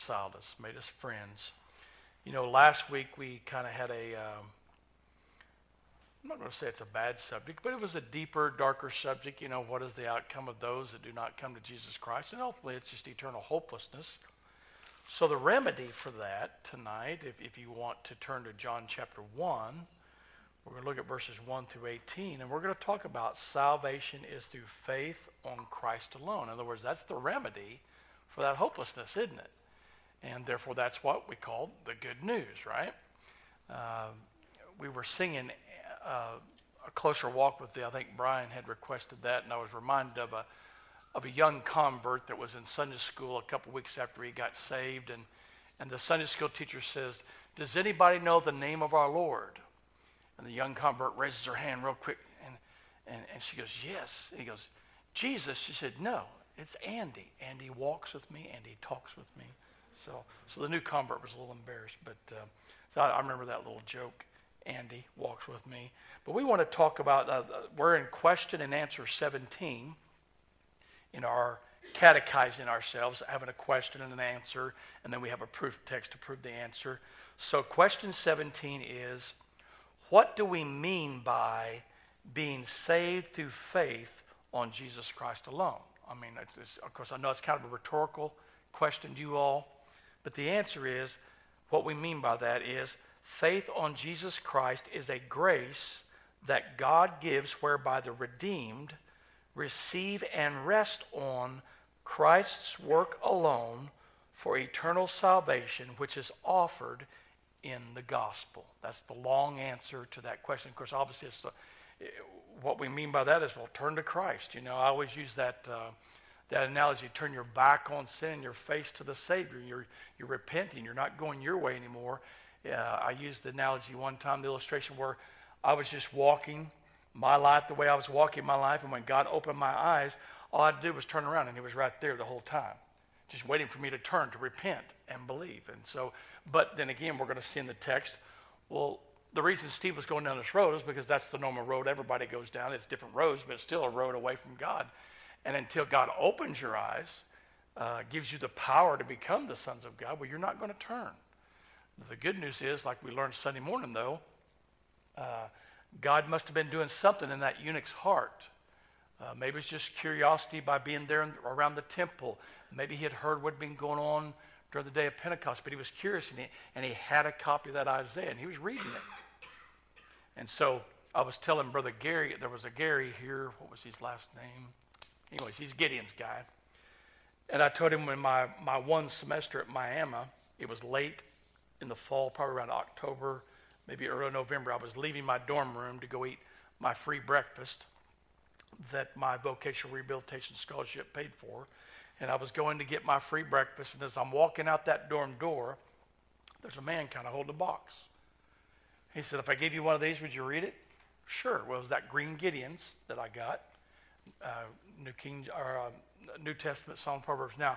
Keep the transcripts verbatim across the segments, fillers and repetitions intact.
reconciled us, made us friends. You know, last week we kind of had a, um, I'm not going to say it's a bad subject, but it was a deeper, darker subject. You know, what is the outcome of those that do not come to Jesus Christ? And hopefully it's just eternal hopelessness. So the remedy for that tonight, if, if you want to turn to John chapter one, we're going to look at verses one through eighteen, and we're going to talk about salvation is through faith on Christ alone. In other words, that's the remedy for that hopelessness, isn't it? And therefore, that's what we call the good news, right? Uh, we were singing uh, A Closer Walk with Thee. I think Brian had requested that, and I was reminded of a of a young convert that was in Sunday school a couple weeks after he got saved, and, and the Sunday school teacher says, "Does anybody know the name of our Lord?" And the young convert raises her hand real quick, and, and, and she goes, "Yes." And he goes, "Jesus?" She said, "No, it's Andy. Andy walks with me. Andy talks with me." So so the new convert was a little embarrassed, but uh, so I, I remember that little joke, Andy walks with me. But we want to talk about, uh, we're in question and answer seventeen in our catechizing ourselves, having a question and an answer, and then we have a proof text to prove the answer. So question seventeen is, what do we mean by being saved through faith on Jesus Christ alone? I mean, it's, it's, of course, I know it's kind of a rhetorical question to you all, but the answer is, what we mean by that is, faith on Jesus Christ is a grace that God gives whereby the redeemed receive and rest on Christ's work alone for eternal salvation, which is offered in the gospel. That's the long answer to that question. Of course, obviously, it's the, what we mean by that is, well, turn to Christ. You know, I always use that uh, that analogy: turn your back on sin, your face to the Savior. You're you're repenting. You're not going your way anymore. Uh, I used the analogy one time, the illustration where I was just walking my life the way I was walking my life, and when God opened my eyes, all I had to do was turn around, and He was right there the whole time, just waiting for me to turn, to repent and believe. And so, but then again, we're going to see in the text, well, the reason Steve was going down this road is because that's the normal road everybody goes down. It's different roads, but it's still a road away from God. And until God opens your eyes, uh, gives you the power to become the sons of God, well, you're not going to turn. The good news is, like we learned Sunday morning, though, uh, God must have been doing something in that eunuch's heart. Uh, maybe it's just curiosity by being there in, around the temple. Maybe he had heard what had been going on during the day of Pentecost, but he was curious, and he, and he had a copy of that Isaiah, and he was reading it. And so I was telling Brother Gary, there was a Gary here, what was his last name? Anyways, he's Gideon's guy. And I told him in my, my one semester at Miami, it was late in the fall, probably around October, maybe early November, I was leaving my dorm room to go eat my free breakfast that my vocational rehabilitation scholarship paid for. And I was going to get my free breakfast, and as I'm walking out that dorm door, there's a man kind of holding a box. He said, "If I gave you one of these, would you read it?" Sure. Well, it was that green Gideon's that I got, uh, New King or uh, New Testament, Psalm, Proverbs. Now,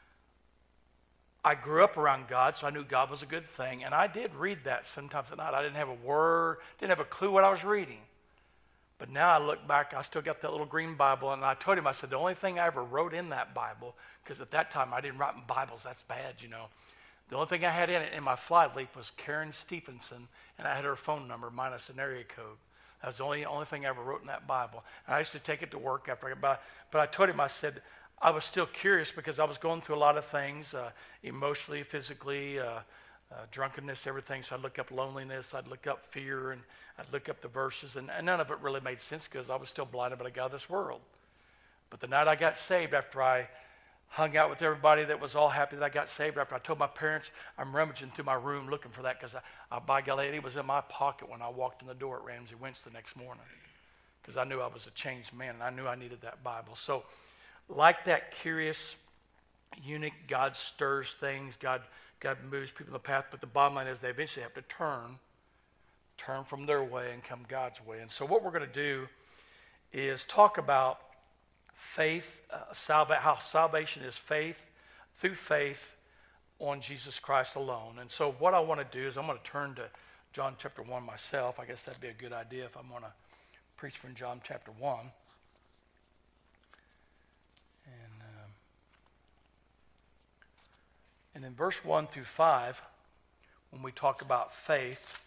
I grew up around God, so I knew God was a good thing, and I did read that sometimes at night. I didn't have a word, didn't have a clue what I was reading. But now I look back, I still got that little green Bible, and I told him, I said, the only thing I ever wrote in that Bible, because at that time I didn't write in Bibles, that's bad, you know. The only thing I had in it in my flight leaf was Karen Stephenson, and I had her phone number minus an area code. That was the only, only thing I ever wrote in that Bible. And I used to take it to work after I got by. But I told him, I said, I was still curious because I was going through a lot of things, uh, emotionally, physically, uh, uh, drunkenness, everything. So I'd look up loneliness, I'd look up fear, and I'd look up the verses, and, and none of it really made sense because I was still blinded by the God of this world. But the night I got saved, after I hung out with everybody that was all happy that I got saved, after I told my parents, I'm rummaging through my room looking for that because, I, I, by golly, it was in my pocket when I walked in the door at Ramsey Wentz the next morning because I knew I was a changed man, and I knew I needed that Bible. So like that curious eunuch, God stirs things, God, God moves people in the path, but the bottom line is they eventually have to turn, turn from their way and come God's way. And so what we're going to do is talk about faith, uh, salva- how salvation is faith, through faith on Jesus Christ alone. And so what I want to do is I'm going to turn to John chapter one myself. I guess that'd be a good idea if I'm going to preach from John chapter one. And, um, And in verse one through five, when we talk about faith,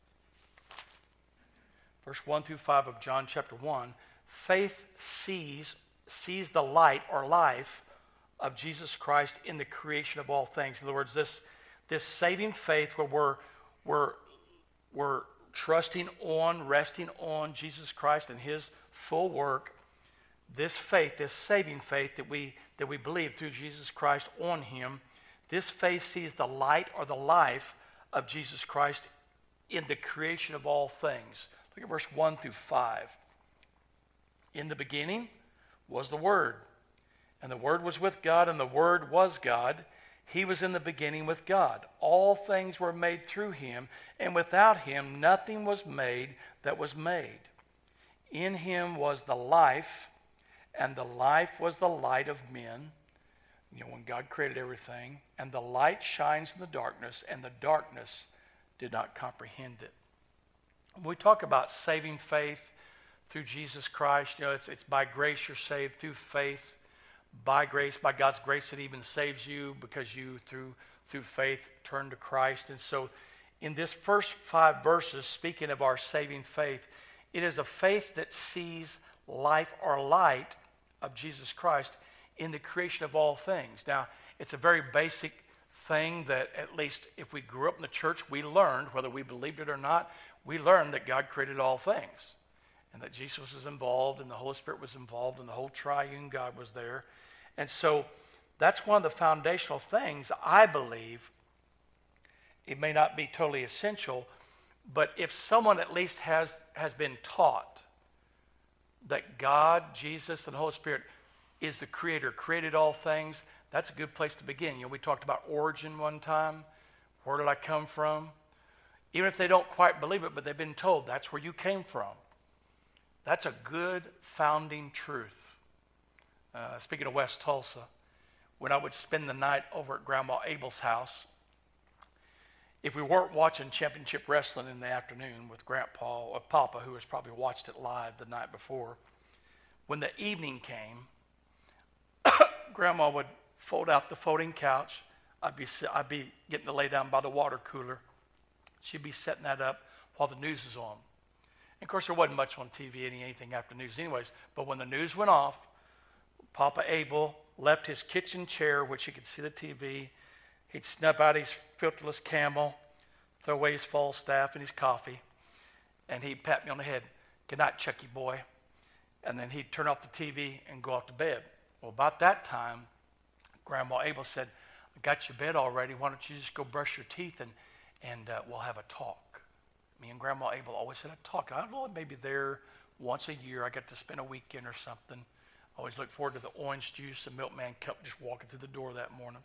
verse one through five of John chapter one, faith sees, sees the light or life of Jesus Christ in the creation of all things. In other words, this, this saving faith where we're, we're, we're trusting on, resting on Jesus Christ and his full work, this faith, this saving faith that we, that we believe through Jesus Christ on him, this faith sees the light or the life of Jesus Christ in the creation of all things. Look at verse one through five. In the beginning was the Word, and the Word was with God, and the Word was God. He was in the beginning with God. All things were made through him, and without him nothing was made that was made. In him was the life, and the life was the light of men. You know, when God created everything, and the light shines in the darkness, and the darkness did not comprehend it. When we talk about saving faith through Jesus Christ, you know, it's, it's by grace you're saved through faith. By grace, by God's grace, it even saves you because you, through, through faith, turn to Christ. And so in this first five verses, speaking of our saving faith, it is a faith that sees life or light of Jesus Christ in the creation of all things. Now, it's a very basic thing that at least if we grew up in the church, we learned, whether we believed it or not, we learned that God created all things and that Jesus was involved and the Holy Spirit was involved and the whole triune God was there. And so that's one of the foundational things, I believe. It may not be totally essential, but if someone at least has, has been taught that God, Jesus, and the Holy Spirit is the creator, created all things, that's a good place to begin. You know, we talked about origin one time. Where did I come from? Even if they don't quite believe it, but they've been told that's where you came from. That's a good founding truth. Uh, speaking of West Tulsa, when I would spend the night over at Grandma Abel's house, if we weren't watching championship wrestling in the afternoon with Grandpa or Papa, who has probably watched it live the night before, when the evening came, Grandma would fold out the folding couch. I'd be, I'd be getting to lay down by the water cooler. She'd be setting that up while the news was on. And of course, there wasn't much on T V, anything after news anyways. But when the news went off, Papa Abel left his kitchen chair, which he could see the T V. He'd snap out his filterless Camel, throw away his Falstaff and his coffee, and he'd pat me on the head. Good night, Chucky boy. And then he'd turn off the T V and go off to bed. Well, about that time, Grandma Abel said, I got your bed already. Why don't you just go brush your teeth and, and uh, we'll have a talk. Me and Grandma Abel always had a talk. I don't know, maybe there once a year. I got to spend a weekend or something. I always look forward to the orange juice and milkman cup just walking through the door that morning.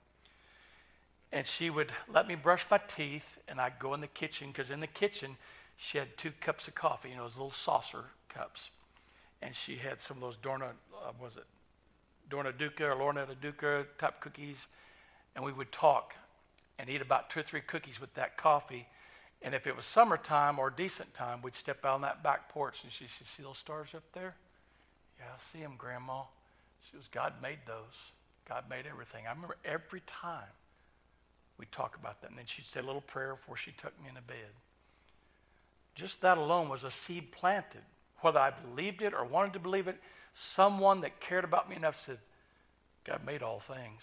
And she would let me brush my teeth, and I'd go in the kitchen, because in the kitchen, she had two cups of coffee, you know, those little saucer cups. And she had some of those Dorna, uh, was it Dorna Duca or Lorna Duca type cookies. And we would talk and eat about two or three cookies with that coffee. And if it was summertime or decent time, we'd step out on that back porch, and she said, see those stars up there? Yeah, I see them, Grandma. She was, God made those. God made everything. I remember every time we'd talk about that. And then she'd say a little prayer before she tucked me into bed. Just that alone was a seed planted. Whether I believed it or wanted to believe it, someone that cared about me enough said, God made all things.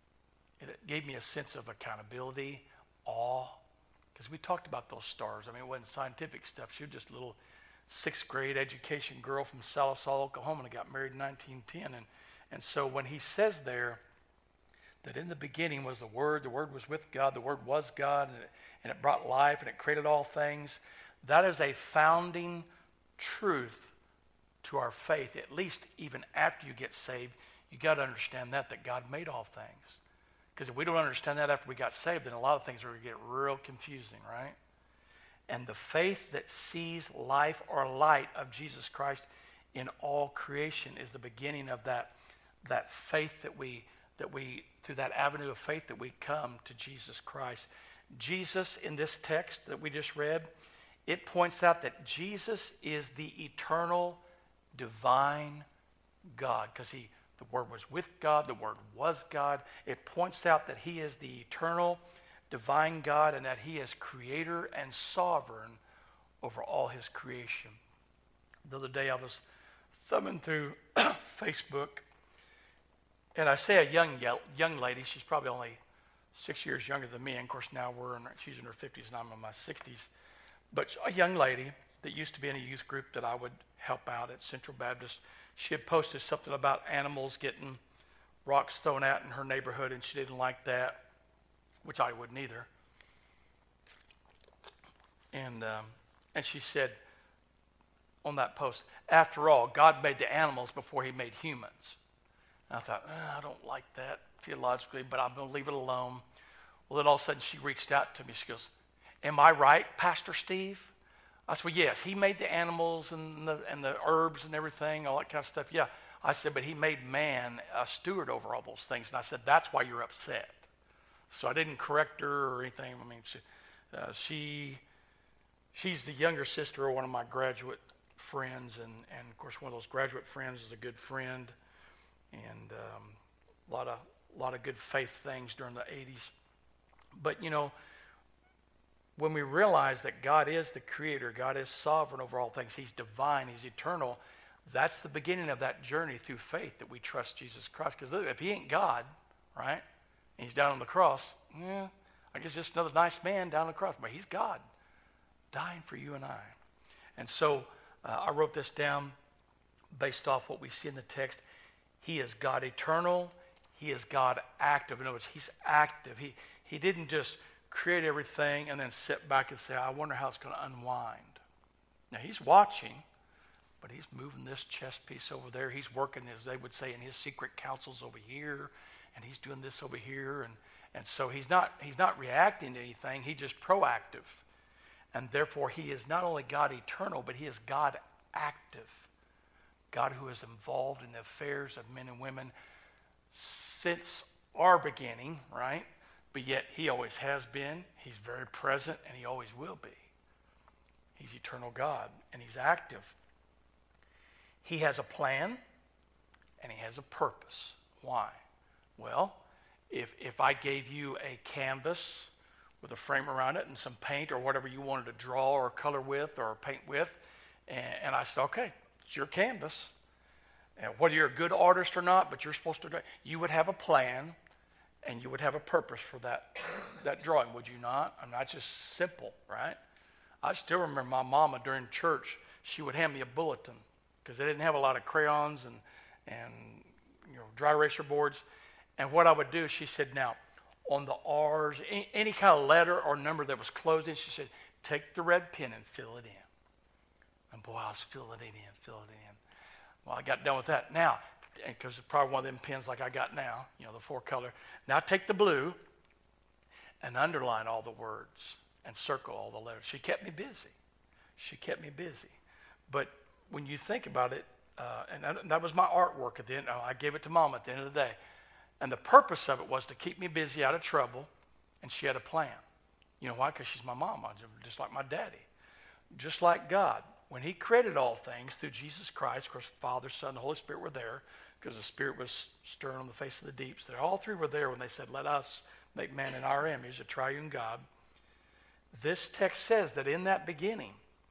It gave me a sense of accountability, awe, because we talked about those stars. I mean, it wasn't scientific stuff. She was just a little sixth grade education girl from Salisal, Oklahoma, and got married in nineteen ten. And, and so when he says there that in the beginning was the Word, the Word was with God, the Word was God, and it, and it brought life, and it created all things, that is a founding truth to our faith. At least even after you get saved, you got to understand that, that God made all things. Because if we don't understand that after we got saved, then a lot of things are going to get real confusing, right? And the faith that sees life or light of Jesus Christ in all creation is the beginning of that, that faith that we, that we, through that avenue of faith that we come to Jesus Christ. Jesus, in this text that we just read, it points out that Jesus is the eternal, divine God. Because he, The Word was with God. The Word was God. It points out that he is the eternal, divine God and that he is creator and sovereign over all his creation. The other day I was thumbing through Facebook, and I say a young young lady. She's probably only six years younger than me. And of course, now we're in, she's in her fifties and I'm in my sixties. But a young lady that used to be in a youth group that I would help out at Central Baptist. She had posted something about animals getting rocks thrown at in her neighborhood, and she didn't like that, which I wouldn't either. And um, and she said on that post, after all, God made the animals before he made humans. And I thought, eh, I don't like that theologically, but I'm going to leave it alone. Well, then all of a sudden she reached out to me. She goes, am I right, Pastor Steve? I said, well, yes, he made the animals and the, and the herbs and everything, all that kind of stuff. Yeah. I said, but he made man a steward over all those things. And I said, that's why you're upset. So I didn't correct her or anything. I mean, she, uh, she she's the younger sister of one of my graduate friends. And, and, of course, one of those graduate friends is a good friend. And um, a lot of, a lot of good faith things during the eighties. But, you know, when we realize that God is the creator, God is sovereign over all things, he's divine, he's eternal, that's the beginning of that journey through faith that we trust Jesus Christ. Because if he ain't God, right, and he's down on the cross, yeah, I guess just another nice man down on the cross. But he's God, dying for you and I. And so uh, I wrote this down based off what we see in the text. He is God eternal. He is God active. In other words, he's active. He, he didn't just create everything and then sit back and say, I wonder how it's going to unwind. Now, he's watching, but he's moving this chess piece over there. He's working, as they would say, in his secret councils over here, and he's doing this over here. And, and so he's not, he's not reacting to anything. He's just proactive. And therefore, he is not only God eternal, but he is God active. God who is involved in the affairs of men and women since our beginning, right? But yet he always has been. He's very present, and he always will be. He's eternal God, and he's active. He has a plan, and he has a purpose. Why? Well, if if I gave you a canvas with a frame around it and some paint or whatever you wanted to draw or color with or paint with, and, and I said, okay, it's your canvas. And whether you're a good artist or not, but you're supposed to do it, you would have a plan, and you would have a purpose for that, that drawing, would you not? I mean, that's just simple, right? I still remember my mama during church, she would hand me a bulletin because they didn't have a lot of crayons and, and you know, dry eraser boards. And what I would do, she said, now, on the R's, any, any kind of letter or number that was closed in, she said, take the red pen and fill it in. And boy, I was filling it in, filling it in. Well, I got done with that. Now, because it's probably one of them pens like I got now, you know, the four color. Now take the blue and underline all the words and circle all the letters. She kept me busy. She kept me busy. But when you think about it, uh, and that, that was my artwork at the end. I gave it to Mom at the end of the day. And the purpose of it was to keep me busy, out of trouble, and she had a plan. You know why? Because she's my mom, just like my daddy. Just like God. When he created all things through Jesus Christ, of course, Father, Son, the Holy Spirit were there because the Spirit was stirring on the face of the deeps. So all three were there when they said, let us make man in our image, a triune God. This text says that in that beginning,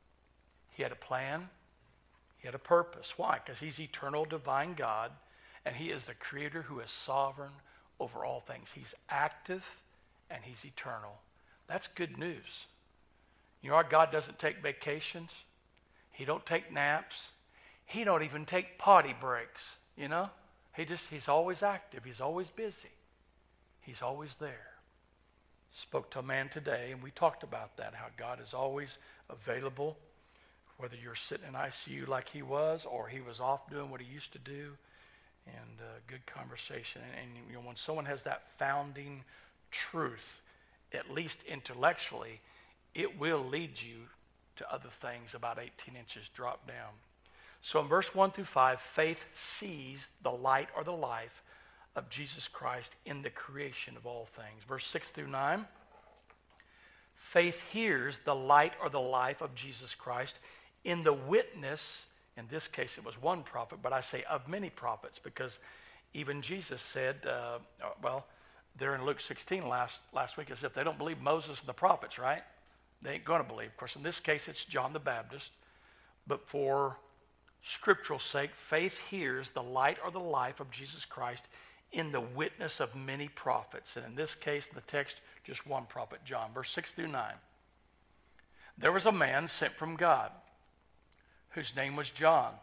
he had a plan, he had a purpose. Why? Because he's eternal, divine God, and he is the creator who is sovereign over all things. He's active, and he's eternal. That's good news. You know, our God doesn't take vacations. He don't take naps. He don't even take potty breaks, you know. He just, he's always active. He's always busy. He's always there. Spoke to a man today, and we talked about that, how God is always available, whether you're sitting in I C U like he was or he was off doing what he used to do, and uh, good conversation. And, and you know, when someone has that founding truth, at least intellectually, it will lead you to other things about eighteen inches drop down. So in verse one through five, faith sees the light or the life of Jesus Christ in the creation of all things. Verse six through nine, faith hears the light or the life of Jesus Christ in the witness. In this case, it was one prophet, but I say of many prophets, because Even Jesus said, uh, well, there in Luke sixteen last, last week, as if they don't believe Moses and the prophets, right? They ain't going to believe. Of course, in this case, it's John the Baptist. But for scriptural sake, faith hears the light or the life of Jesus Christ in the witness of many prophets. And in this case, in the text, just one prophet, John. Verse six through nine. There was a man sent from God whose name was John.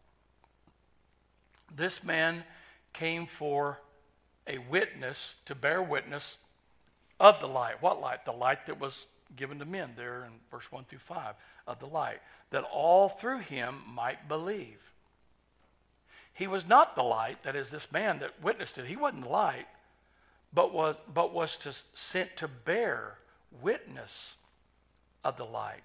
This man came for a witness, to bear witness of the light. What light? The light that was given to men there in verse one through five, of the light, that all through him might believe. He was not the light, that is, this man that witnessed it, he wasn't the light, but was, but was to, sent to bear witness of the light.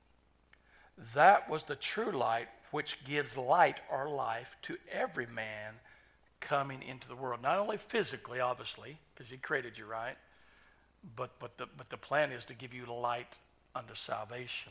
That was the true light which gives light or life to every man coming into the world. Not only physically, obviously, because he created you, right? But, but, the, but the plan is to give you light unto salvation.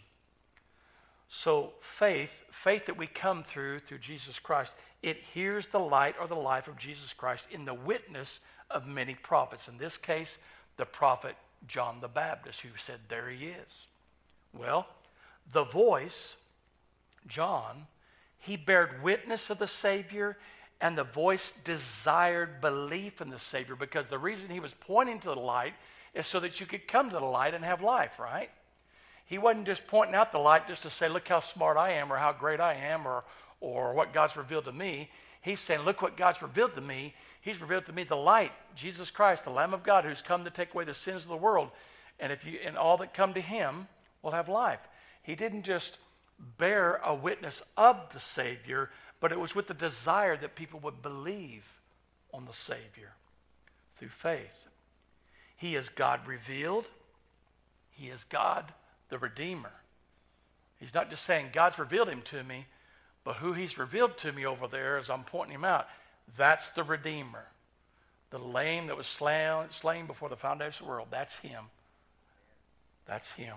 So faith, faith that we come through, through Jesus Christ, it hears the light or the life of Jesus Christ in the witness of many prophets. In this case, the prophet John the Baptist, who said, there he is. Well, the voice, John, he bared witness of the Savior, and the voice desired belief in the Savior, because the reason he was pointing to the light is so that you could come to the light and have life, right? He wasn't just pointing out the light just to say, look how smart I am, or how great I am, or, or what God's revealed to me. He's saying, look what God's revealed to me. He's revealed to me the light, Jesus Christ, the Lamb of God, who's come to take away the sins of the world. And if you and all that come to him will have life. He didn't just bear a witness of the Savior, but it was with the desire that people would believe on the Savior through faith. He is God revealed. He is God the Redeemer. He's not just saying God's revealed him to me, but who he's revealed to me over there as I'm pointing him out, that's the Redeemer. The Lamb that was slain, slain before the foundation of the world, that's him. That's him.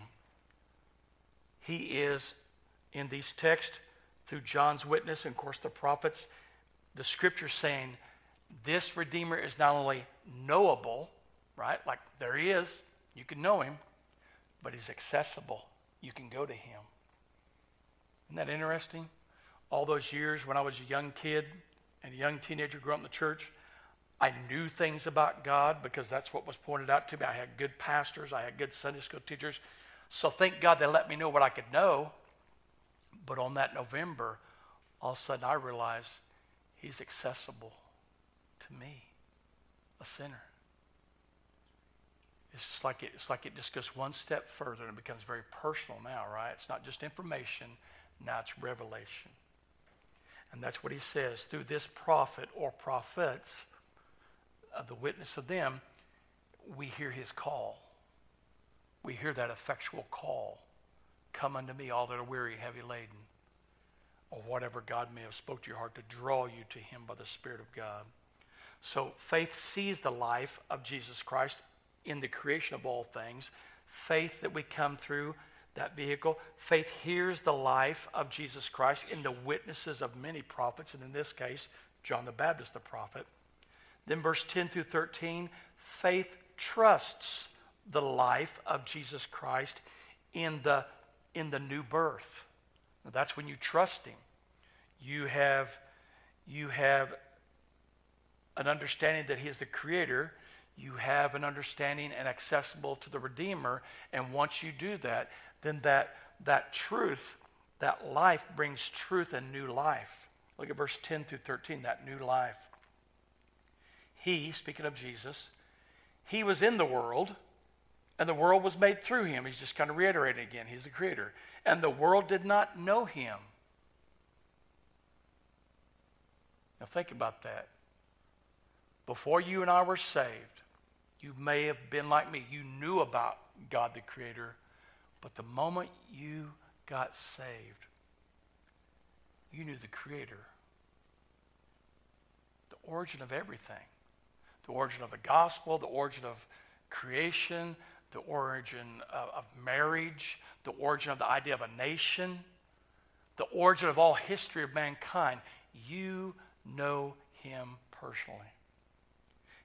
He is, in these texts, through John's witness, and of course the prophets, the scripture saying this Redeemer is not only knowable, right? Like there he is, you can know him, but he's accessible. You can go to him. Isn't that interesting? All those years when I was a young kid and a young teenager growing up in the church, I knew things about God because that's what was pointed out to me. I had good pastors. I had good Sunday school teachers. So thank God they let me know what I could know. But on that November, all of a sudden I realized he's accessible to me, a sinner. It's just like it, it's like it just goes one step further and it becomes very personal now, right? It's not just information, now it's revelation. And that's what he says. Through this prophet or prophets, uh, the witness of them, we hear his call. We hear that effectual call. Come unto me, all that are weary, heavy laden. Or whatever God may have spoke to your heart to draw you to him by the Spirit of God. So faith sees the life of Jesus Christ in the creation of all things. Faith that we come through that vehicle. Faith hears the life of Jesus Christ in the witnesses of many prophets, and in this case, John the Baptist, the prophet. Then verse ten through thirteen, faith trusts the life of Jesus Christ in the, in the new birth. Now, that's when you trust him. You have, you have an understanding that he is the creator. You have an understanding and accessible to the Redeemer. And once you do that, then that, that truth, that life brings truth and new life. Look at verse ten through thirteen, that new life. He, speaking of Jesus, he was in the world, and the world was made through him. He's just kind of reiterating again. He's the creator. And the world did not know him. Now think about that. Before you and I were saved, you may have been like me. You knew about God the Creator. But the moment you got saved, you knew the Creator. The origin of everything. The origin of the gospel, the origin of creation, the origin of, of marriage, the origin of the idea of a nation, the origin of all history of mankind. You know him personally.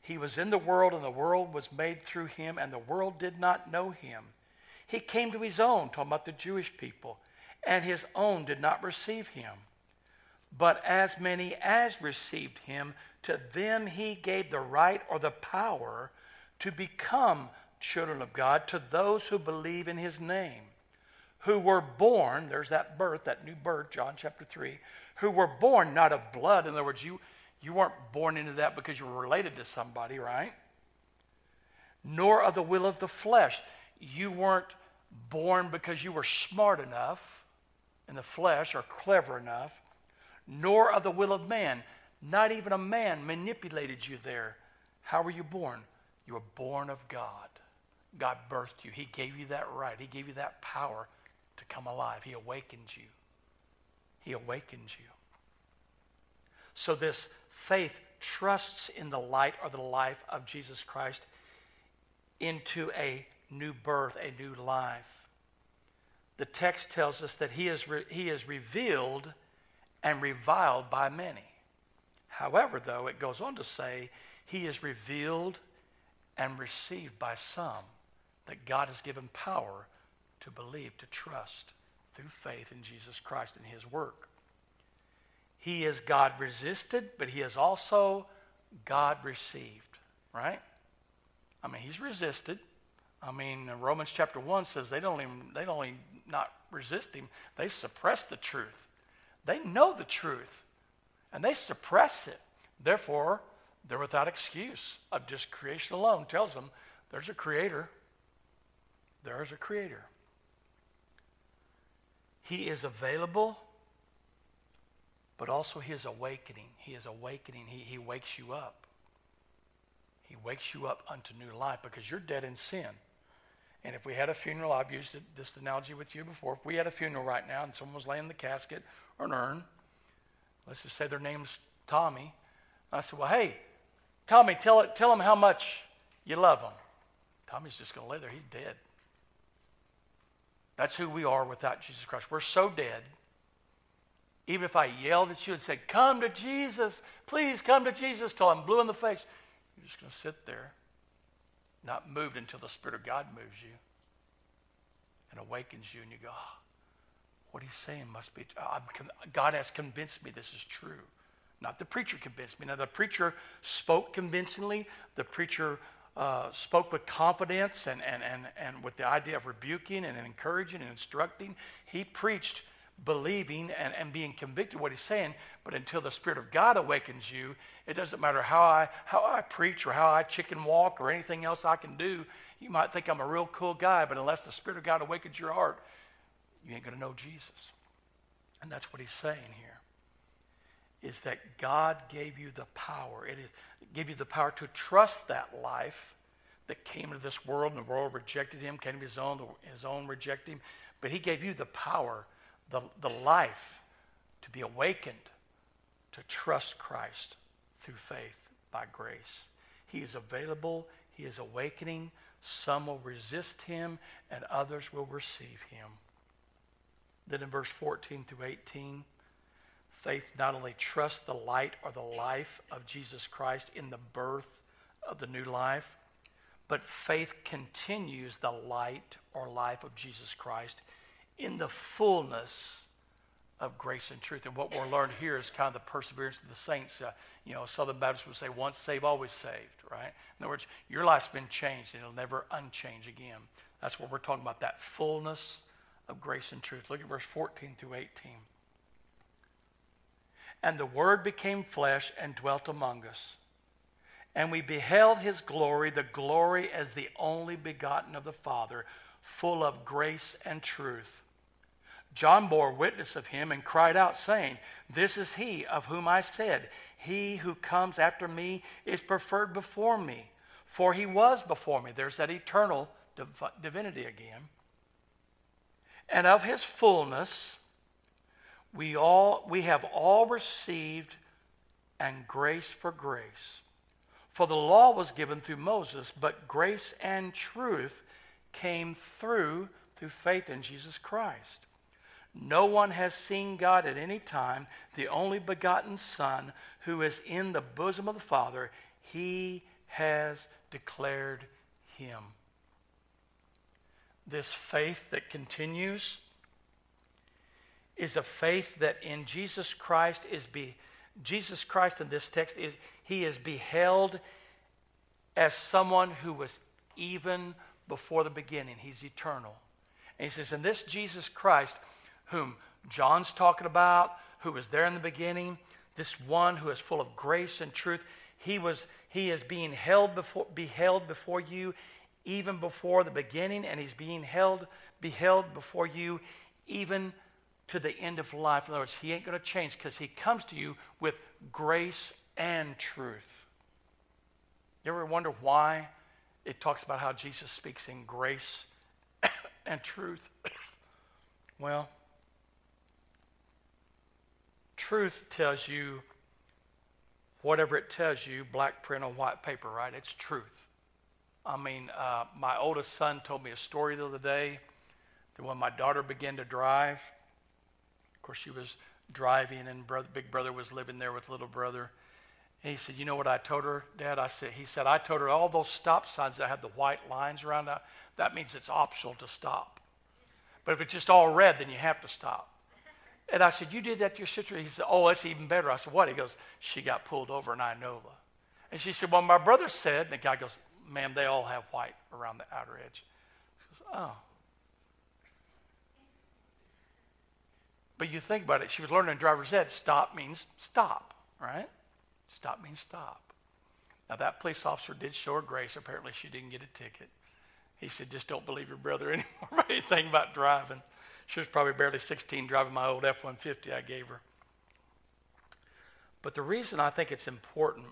He was in the world, and the world was made through him, and the world did not know him. He came to his own, talking about the Jewish people, and his own did not receive him. But as many as received him, to them he gave the right or the power to become children of God, to those who believe in his name, who were born, there's that birth, that new birth, John chapter three, who were born not of blood. In other words, you, you weren't born into that because you were related to somebody, right? Nor of the will of the flesh. You weren't born because you were smart enough in the flesh or clever enough, nor of the will of man. Not even a man manipulated you there. How were you born? You were born of God. God birthed you. He gave you that right. He gave you that power to come alive. He awakened you. He awakens you. So this faith trusts in the light or the life of Jesus Christ into a new birth, a new life. The text tells us that he is, re- he is revealed and reviled by many. However, though, it goes on to say he is revealed and received by some, that God has given power to believe, to trust through faith in Jesus Christ and his work. He is God resisted, but he is also God received, right? I mean, he's resisted. I mean, Romans chapter one says they don't even, they don't even not resist him. They suppress the truth. They know the truth, and they suppress it. Therefore, they're without excuse. Of just creation alone tells them there's a creator. There is a creator. He is available, but also he is awakening. He is awakening. He, he wakes you up. He wakes you up unto new life because you're dead in sin. And if we had a funeral, I've used it, this analogy with you before. If we had a funeral right now and someone was laying in the casket or an urn, let's just say their name's Tommy. I said, well, hey, Tommy, tell it, tell him how much you love him. Tommy's just going to lay there. He's dead. That's who we are without Jesus Christ. We're so dead. Even if I yelled at you and said, come to Jesus, please come to Jesus, till I'm blue in the face, you're just going to sit there, not moved until the Spirit of God moves you and awakens you, and you go, oh, what he's saying must be, I'm, God has convinced me this is true. Not the preacher convinced me. Now, the preacher spoke convincingly. The preacher uh, spoke with confidence and, and, and, and with the idea of rebuking and encouraging and instructing. He preached believing and, and being convicted of what he's saying. But until the Spirit of God awakens you, it doesn't matter how I, how I preach or how I chicken walk or anything else I can do. You might think I'm a real cool guy, but unless the Spirit of God awakens your heart, you ain't going to know Jesus. And that's what he's saying here. Is that God gave you the power. It is gave you the power to trust that life that came into this world, and the world rejected him, came to his own, his own rejected him. But he gave you the power, the, the life, to be awakened, to trust Christ through faith by grace. He is available. He is awakening. Some will resist him, and others will receive him. Then in verse fourteen through eighteen, faith not only trusts the light or the life of Jesus Christ in the birth of the new life, but faith continues the light or life of Jesus Christ in the fullness of grace and truth. And what we're learning here is kind of the perseverance of the saints. Uh, you know, Southern Baptists would say, once saved, always saved, right? In other words, your life's been changed, and it'll never unchange again. That's what we're talking about, that fullness of grace and truth. Look at verse fourteen through eighteen. And the Word became flesh and dwelt among us. And we beheld his glory, the glory as the only begotten of the Father, full of grace and truth. John bore witness of him and cried out, saying, this is he of whom I said, he who comes after me is preferred before me, for he was before me. There's that eternal div- divinity again. And of his fullness We all we have all received, and grace for grace. For the law was given through Moses, but grace and truth came through through faith in Jesus Christ. No one has seen God at any time. The only begotten Son, who is in the bosom of the Father, he has declared him. This faith that continues is a faith that in Jesus Christ is be Jesus Christ in this text is he is beheld as someone who was even before the beginning. He's eternal. And he says, in this Jesus Christ, whom John's talking about, who was there in the beginning, this one who is full of grace and truth, he was he is being held before beheld before you even before the beginning, and he's being held beheld before you even to the end of life. In other words, he ain't going to change because he comes to you with grace and truth. You ever wonder why it talks about how Jesus speaks in grace and truth? Well, truth tells you whatever it tells you, black print on white paper, right? It's truth. I mean, uh, my oldest son told me a story the other day that when my daughter began to drive, of course, she was driving, and brother, big brother was living there with little brother. And he said, you know what I told her, Dad? I said, he said, I told her all those stop signs that have the white lines around that, that means it's optional to stop. But if it's just all red, then you have to stop. And I said, you did that to your sister? He said, oh, that's even better. I said, what? He goes, she got pulled over in Inola. And she said, well, my brother said, and the guy goes, ma'am, they all have white around the outer edge. She goes, oh. But you think about it, she was learning driver's ed. Stop means stop, right? Stop means stop. Now, that police officer did show her grace. Apparently, she didn't get a ticket. He said, just don't believe your brother anymore about anything about driving. She was probably barely sixteen driving my old F one fifty I gave her. But the reason I think it's important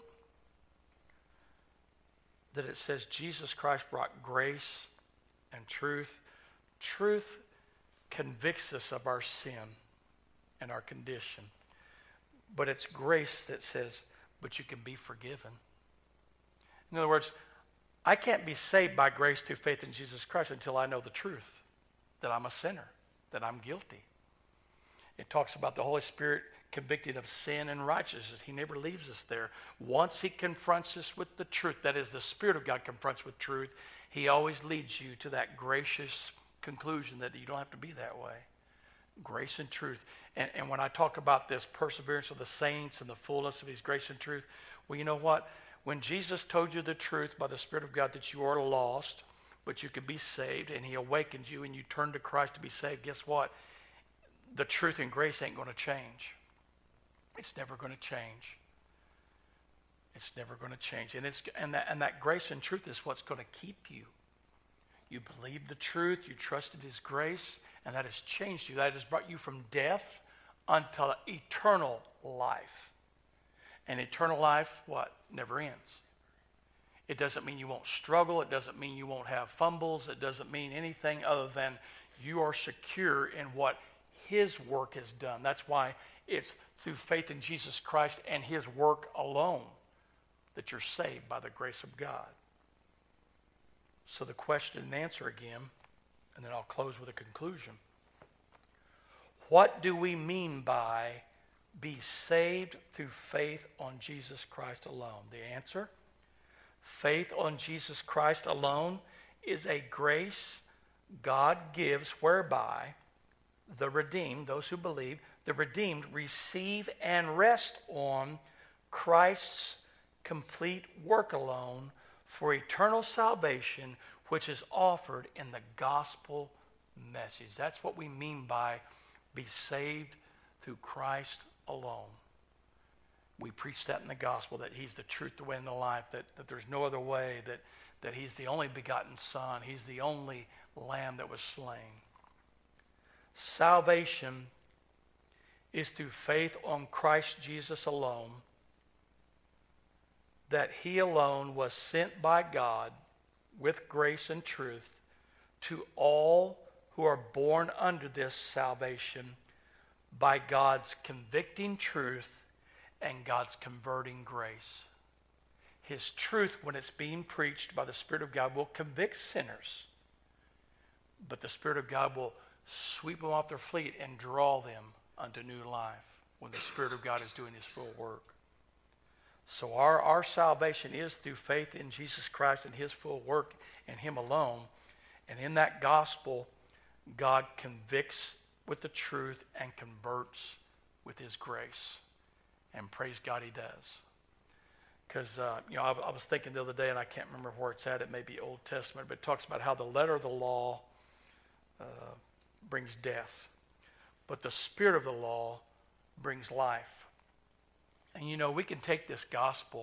that it says Jesus Christ brought grace and truth. Truth convicts us of our sin and our condition. But it's grace that says, but you can be forgiven. In other words, I can't be saved by grace through faith in Jesus Christ until I know the truth, that I'm a sinner, that I'm guilty. It talks about the Holy Spirit convicted of sin and righteousness. He never leaves us there. Once he confronts us with the truth, that is, the Spirit of God confronts with truth, he always leads you to that gracious conclusion that you don't have to be that way. Grace and truth. And, and when I talk about this perseverance of the saints and the fullness of his grace and truth, well, you know what? When Jesus told you the truth by the Spirit of God that you are lost, but you could be saved, and he awakened you and you turned to Christ to be saved, guess what? The truth and grace ain't going to change. It's never going to change. It's never going to change. And, it's, and, that, and that grace and truth is what's going to keep you. You believe the truth, you trusted his grace, and that has changed you. That has brought you from death unto eternal life. And eternal life, what? Never ends. It doesn't mean you won't struggle. It doesn't mean you won't have fumbles. It doesn't mean anything other than you are secure in what his work has done. That's why it's through faith in Jesus Christ and his work alone that you're saved by the grace of God. So the question and answer again, and then I'll close with a conclusion. What do we mean by be saved through faith on Jesus Christ alone? The answer, faith on Jesus Christ alone is a grace God gives whereby the redeemed, those who believe, the redeemed receive and rest on Christ's complete work alone for eternal salvation, which is offered in the gospel message. That's what we mean by be saved through Christ alone. We preach that in the gospel, that he's the truth, the way, and the life, that, that there's no other way, that, that he's the only begotten Son. He's the only Lamb that was slain. Salvation is through faith on Christ Jesus alone, that he alone was sent by God with grace and truth to all who are born under this salvation by God's convicting truth and God's converting grace. His truth, when it's being preached by the Spirit of God, will convict sinners, but the Spirit of God will sweep them off their feet and draw them unto new life when the Spirit of God is doing his full work. So our, our salvation is through faith in Jesus Christ and his full work and him alone. And in that gospel, God convicts with the truth and converts with his grace. And praise God he does. Because, uh, you know, I, I was thinking the other day, and I can't remember where it's at. It may be Old Testament, but it talks about how the letter of the law uh, brings death. But the spirit of the law brings life. And, you know, we can take this gospel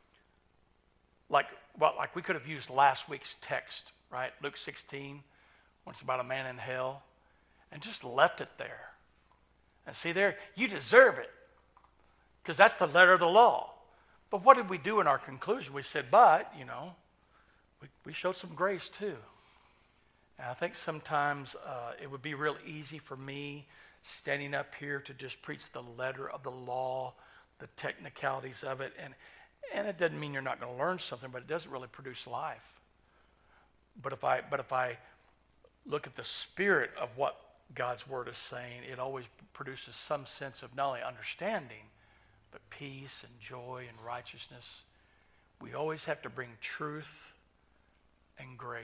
like, well, like we could have used last week's text, right? Luke sixteen, when it's about a man in hell, and just left it there. And see there, you deserve it, because that's the letter of the law. But what did we do in our conclusion? We said, but, you know, we, we showed some grace too. And I think sometimes uh, it would be real easy for me standing up here to just preach the letter of the law, the technicalities of it. And, and it doesn't mean you're not going to learn something, but it doesn't really produce life. But if I, but if I look at the spirit of what God's word is saying, it always produces some sense of not only understanding, but peace and joy and righteousness. We always have to bring truth and grace.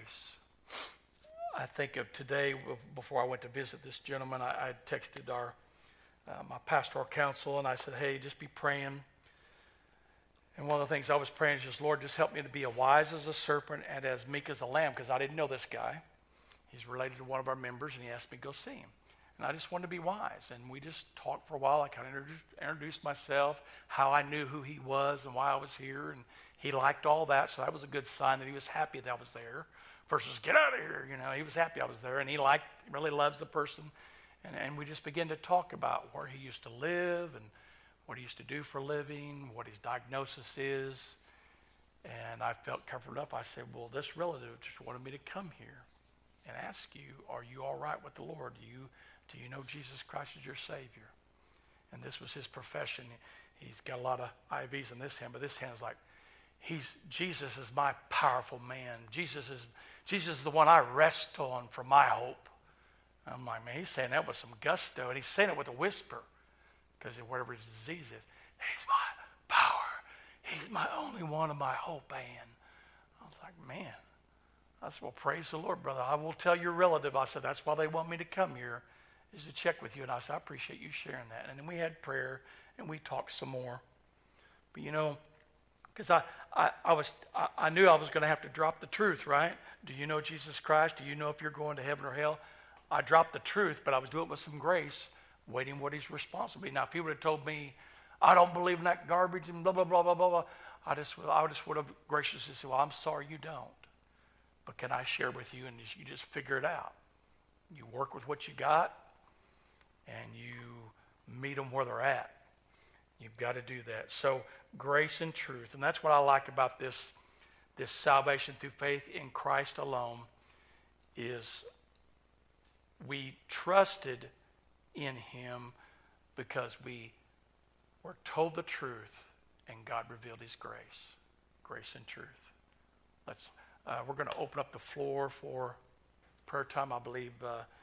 I think of today, before I went to visit this gentleman, I, I texted our uh, my pastoral council, and I said, hey, just be praying. And one of the things I was praying is just, Lord, just help me to be as wise as a serpent and as meek as a lamb, because I didn't know this guy. He's related to one of our members, and he asked me to go see him. And I just wanted to be wise. And we just talked for a while. I kind of introduced, introduced myself, how I knew who he was and why I was here. And he liked all that, so that was a good sign that he was happy that I was there. Versus, get out of here. You know, he was happy I was there, and he liked, really loves the person. And, and we just began to talk about where he used to live and what he used to do for a living, what his diagnosis is. And I felt comforted up. I said, well, this relative just wanted me to come here and ask you, are you all right with the Lord? Do you do you know Jesus Christ is your Savior? And this was his profession. He's got a lot of I Vs in this hand, but this hand is like, he's Jesus is my powerful man. Jesus is Jesus is the one I rest on for my hope. I'm like, man, he's saying that with some gusto, and he's saying it with a whisper, because of whatever his disease is. He's my power. He's my only one of my hope, Ann. I was like, man. I said, well, praise the Lord, brother. I will tell your relative. I said, that's why they want me to come here, is to check with you. And I said, I appreciate you sharing that. And then we had prayer, and we talked some more. But, you know, because I, I, I, was, I, I knew I was going to have to drop the truth, right? Do you know Jesus Christ? Do you know if you're going to heaven or hell? I dropped the truth, but I was doing it with some grace, waiting what he's responsible. Now, if he would have told me, I don't believe in that garbage and blah, blah, blah, blah, blah, blah, I just, I just would have graciously said, well, I'm sorry you don't. But can I share with you, and you just figure it out. You work with what you got, and you meet them where they're at. You've got to do that. So grace and truth, and that's what I like about this, this salvation through faith in Christ alone, is we trusted in him because we were told the truth, and God revealed his grace. Grace and truth. Let's. Uh, we're going to open up the floor for prayer time. I believe uh,